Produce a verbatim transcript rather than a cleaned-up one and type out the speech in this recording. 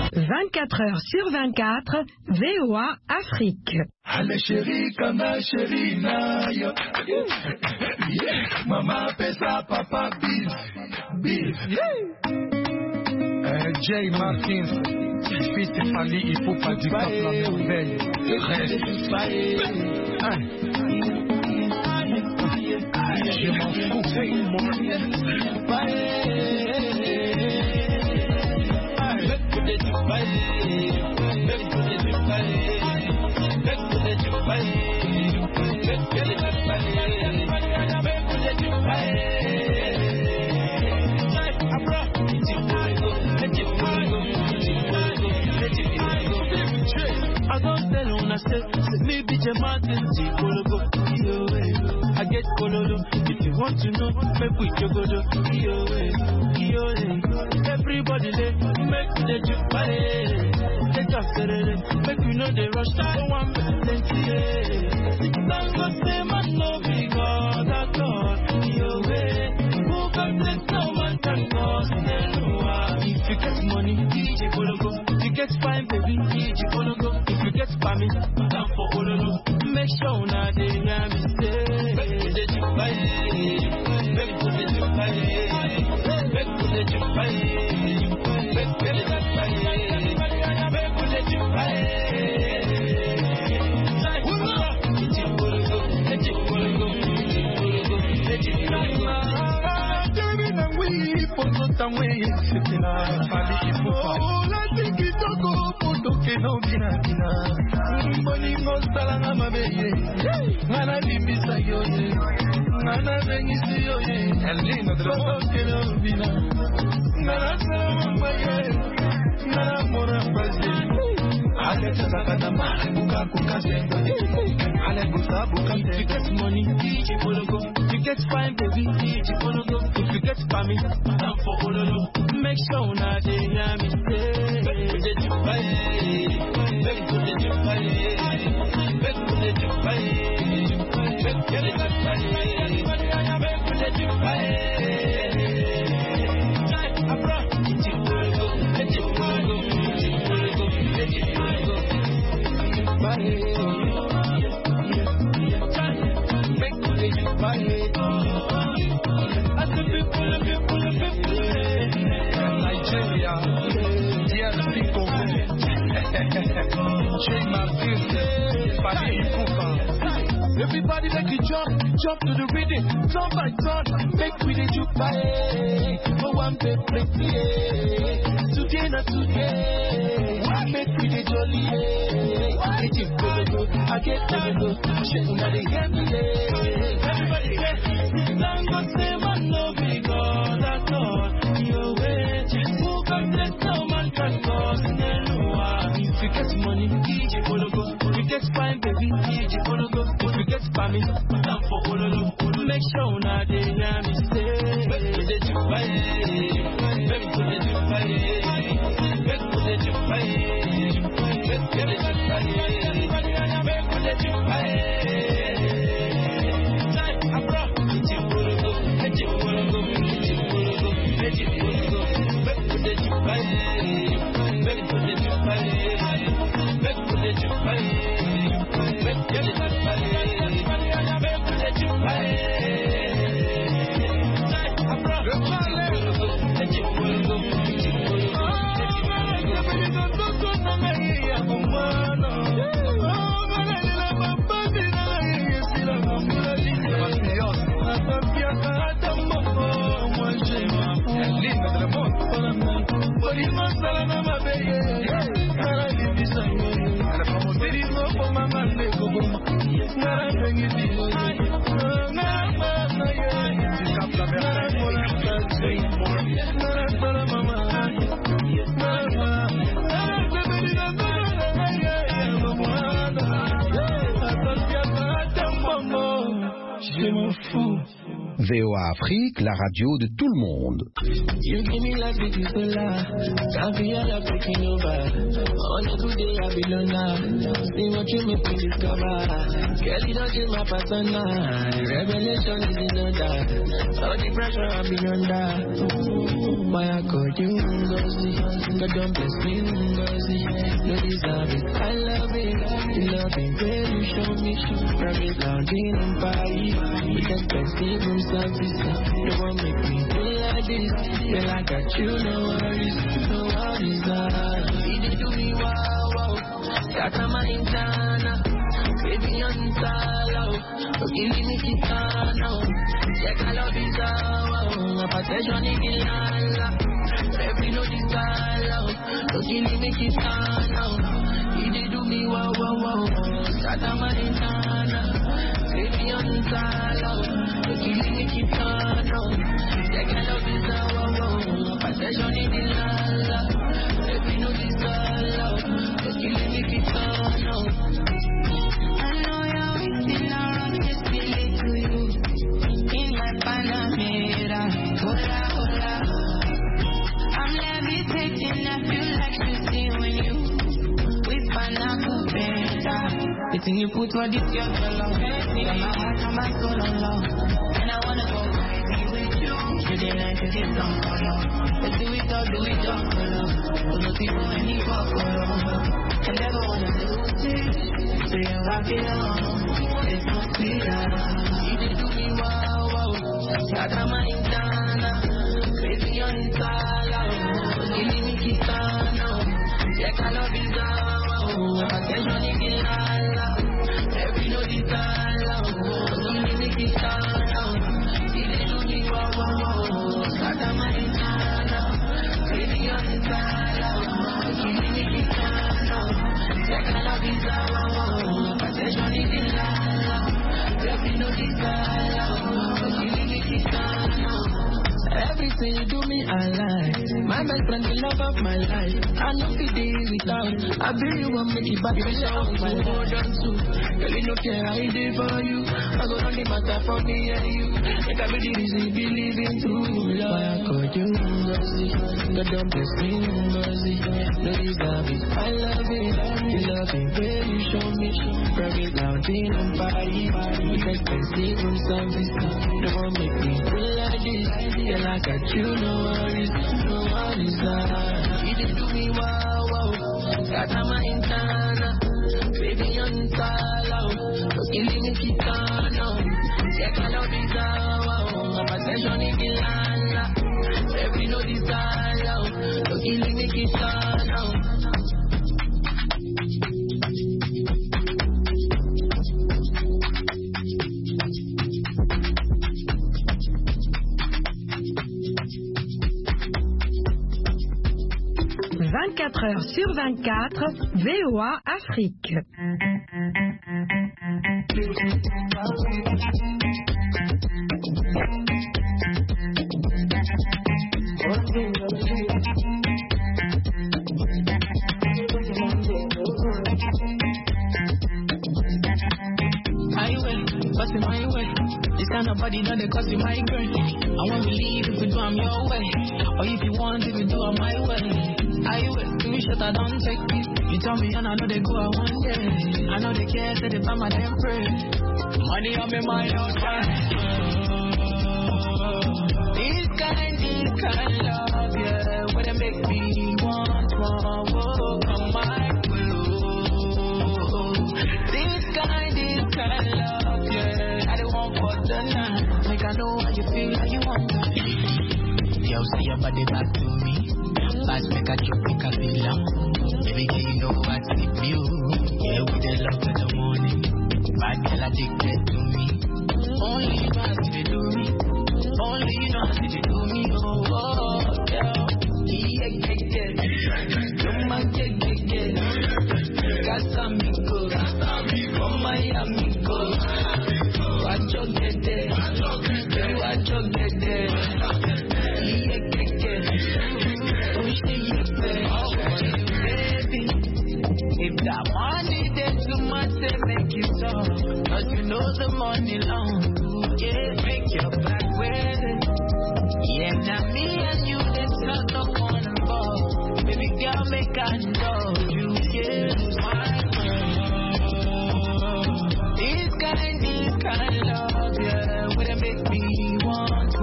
vingt-quatre heures sur vingt-quatre, V O A Afrique. Allez chérie, comme chérie, naïe. Maman appelle ça papa Bill. Bill. Euh, Jay Martin, fils de Fali, il faut pas du cap la merveille. Reste. Je m'en fous, moi. I don't tell on myself, me be the mountain, I get cololo. If you want to know, make we go do. Everybody there, make the juke party. Take us to the make we know the rush. No one plenty. Thank God, say man, no big God, that God. Who can bless no man can cause. If you get money, D J Kologo. If you get fine, baby, D J Kologo. If you get family, down for Ololo. Make sure now they hear me say. Back to the juke party. Back to the juke party. Back to the juke party. Back to the juke party. Back to the juke party. Oh, la tikitoko potoke no bina bina. Bolingo salanga mabeye. Ngana limbisa yoye. Ngana bengisi yoye. Elina potoke no bina. Ngana salama maye. Ngana mora bazi. Ale chakata mare buka kuka senga. Ale buka buka senga. If you get money, D J Kologo. If you get fine, baby, D J Kologo. If you get family, down for Ololo. Make sure now they hear me say. Back to the juke party. Back to the juke party. Back to the juke party. Back to the juke party. Back to the juke party. Nigeria, D R C Congo, Jay Martin, Fali Ipupa. Everybody make you jump, jump to the rhythm, turn by turn, make we the juke party. For one big play, today not today, make we the jolly. It's a good, I get to go, shit, now they hear me. Everybody get, thank God, say man, no big God, that's all. Your way, who can bless no man can cause. If you get money, D J Kologo. If you get fine, baby, D J Kologo. If you get family, down for Ololo. Make sure now they hear me say. Back to the juke party. Back to the juke party. Back to the juke party. Back to the juke party. Back to the juke party. V O A Afrique, la radio de tout le monde. You give me like big Ebola, can't be all taking over. On a good day I be alone. See what you make me discover. Girl, you don't change my persona. Revelation is in order. All the pressure I be under. Why I call you so mercy. God don't bless me with mercy. No deserve it, I love it. The loving way you show me. From it down in Paris. You can text me from service. You won't make me feel like this. Feel like I got you, no worries, no worries. You did do me wow, wow. Got my intana. Baby, I'm solo. Give me kitana. Yeah, I love you, wow. Passion in the land. Every no desire. Give me kitana. You did do me wow, wow, wow. Got my intana. Baby, I'm solo. Give me kitana. Yeah, I love you, wow. Passion in the land. Every no desire. Give me kitana. I know you're waiting around to spill it to you. In my Panamera, hola, hola. I'm levitating, I feel like shooting when you with Panamera. The thing you put for this girl, your love. Got my heart and my soul on love. And I wanna go crazy with you. Today night to get some color. Let's do it all, do it all for love. Put no people in the color. I never wanna lose it. So you rock it on. It's no sweeter. You did do me wow, wow. Got my intana. Crazy on sala. Give me kitana. Yeah, I love you, wow. Passion in the land. Every no desire. Give me kitana. You did do me wow, wow, wow. Got my intana. Crazy on sala. Give me kitana. Yeah, I love you, wow. Passion in the land. Every no desire. Give me kitana. Everything you do me, I like. My best friend, the love of my life. I know if it is without. I be you want me to back me down. My hold on to. Girl, you don't care how I did for you. I go on the matter for me and you. Make I be the reason believe in true love. I call you mercy. God don't bless me with mercy. No deserve it, I love it. The loving way you show me. From it down in and party. You can see from service. Don't want make me feel like this. Yeah, like I got you, no worries, no worries. You did do me wow, wow. Got my intana. Baby, I'm solo. Give me kitana. Yeah, I love you, wow. Passion in the land. Every no desire. Give me kitana. vingt-quatre heures sur vingt-quatre, V O A Afrique. Bustin' my way. This kind of body done they cost you my brain. I won't believe if you do I'm your way. Or if you want if you do I'm my way. I will do shit I don't take it. You tell me and I know they go out one day. I know they care say they buy my damn pray. Money on me mind out time. This kind, this kind love, yeah. Where they make me want more. Oh, come my way. This kind, this kind love, yeah. I don't want for the night. Make I know how you feel, how you want. Yo, see your body back to me. Fast make a joke, make a feel long. Baby, can you know I sleep you? Yeah, with the love to the morning. Bad girl addicted to me. Only you know how to do me. Only you know how to do me.